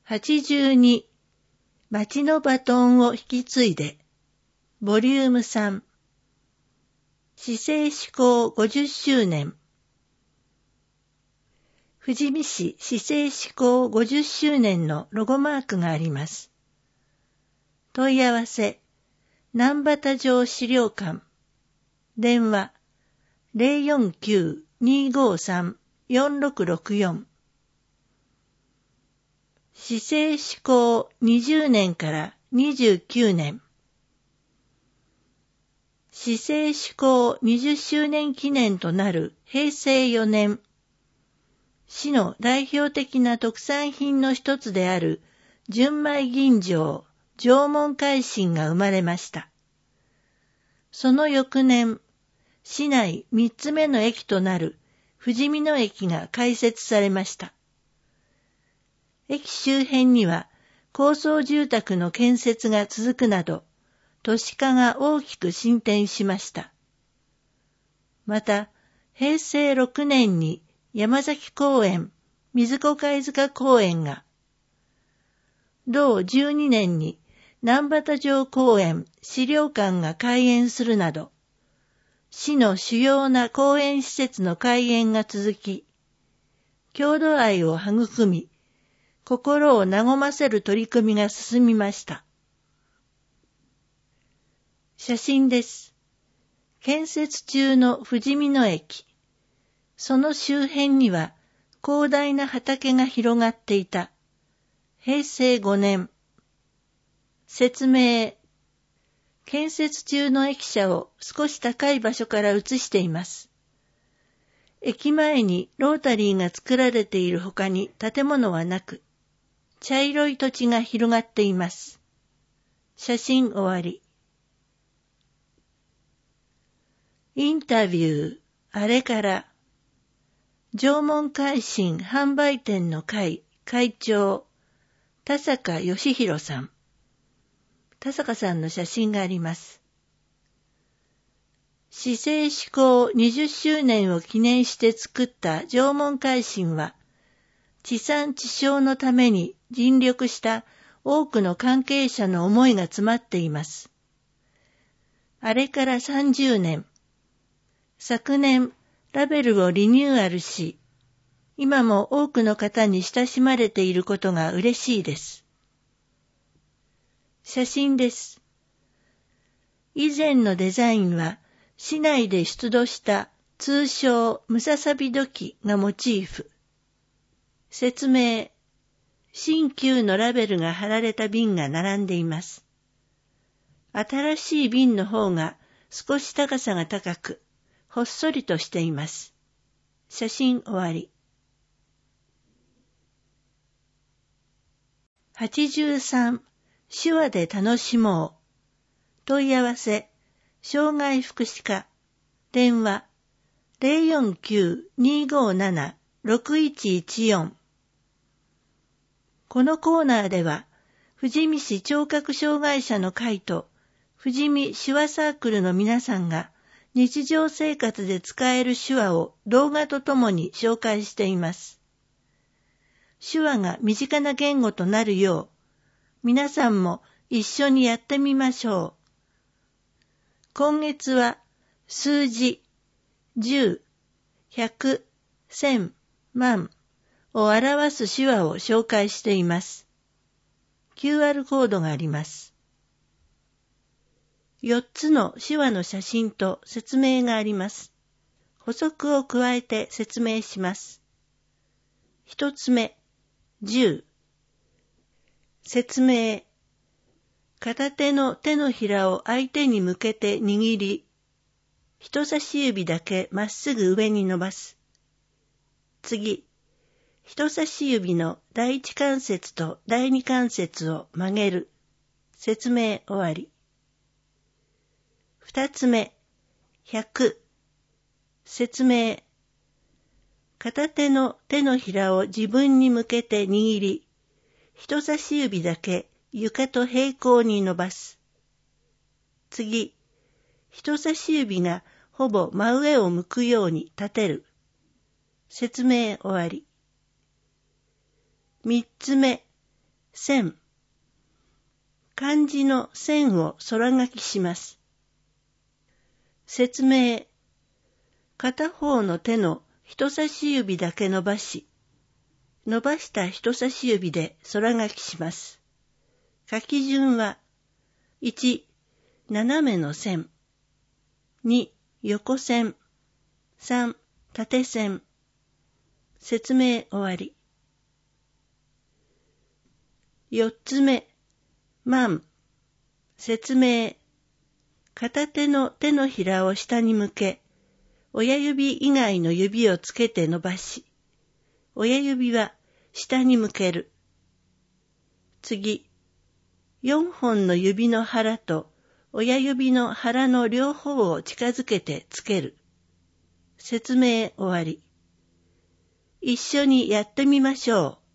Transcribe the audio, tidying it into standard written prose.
82町のバトンを引き継いでボリューム3市政施行50周年富士見市市政施行50周年のロゴマークがあります。問い合わせ難波田城資料館電話 049-253-4664 市政施行20年から29年市政施行20周年記念となる平成4年市の代表的な特産品の一つである純米吟醸縄文海進が生まれました。その翌年、市内3つ目の駅となる富士見野駅が開設されました。駅周辺には高層住宅の建設が続くなど、都市化が大きく進展しました。また、平成6年に山崎公園、水子貝塚公園が、同12年に難波田城公園、資料館が開園するなど、市の主要な公園施設の開園が続き、郷土愛を育み、心を和ませる取り組みが進みました。写真です。建設中の富士見野駅。その周辺には広大な畑が広がっていた。平成5年。説明。建設中の駅舎を少し高い場所から映しています。駅前にロータリーが作られている他に建物はなく、茶色い土地が広がっています。写真終わり。インタビュー、あれから、縄文海進販売店の会長、田坂義弘さん。田坂さんの写真があります。市政施行20周年を記念して作った縄文海進は、地産地消のために尽力した多くの関係者の思いが詰まっています。あれから30年、昨年、ラベルをリニューアルし、今も多くの方に親しまれていることが嬉しいです。写真です。以前のデザインは、市内で出土した通称ムササビ土器がモチーフ。説明。新旧のラベルが貼られた瓶が並んでいます。新しい瓶の方が少し高さが高く、ほっそりとしています。写真終わり。83手話で楽しもう。問い合わせ障害福祉課電話 049-257-6114 このコーナーでは富士見市聴覚障害者の会と富士見手話サークルの皆さんが日常生活で使える手話を動画とともに紹介しています。手話が身近な言語となるよう、皆さんも一緒にやってみましょう。今月は数字10、100、1000、万を表す手話を紹介しています。QR コードがあります。4つの手話の写真と説明があります。補足を加えて説明します。1つ目、10。説明。片手の手のひらを相手に向けて握り、人差し指だけまっすぐ上に伸ばす。次、人差し指の第一関節と第二関節を曲げる。説明終わり。2つ目、100。説明。片手の手のひらを自分に向けて握り、人差し指だけ床と平行に伸ばす。次、人差し指がほぼ真上を向くように立てる。説明終わり。3つ目、 線。漢字の線を空書きします。説明。片方の手の人差し指だけ伸ばし、伸ばした人差し指で空書きします。書き順は、1、斜めの線。2、横線。3、縦線。説明終わり。4つ目、万。説明。片手の手のひらを下に向け、親指以外の指をつけて伸ばし、親指は下に向ける。次、4本の指の腹と親指の腹の両方を近づけてつける。説明終わり。一緒にやってみましょう。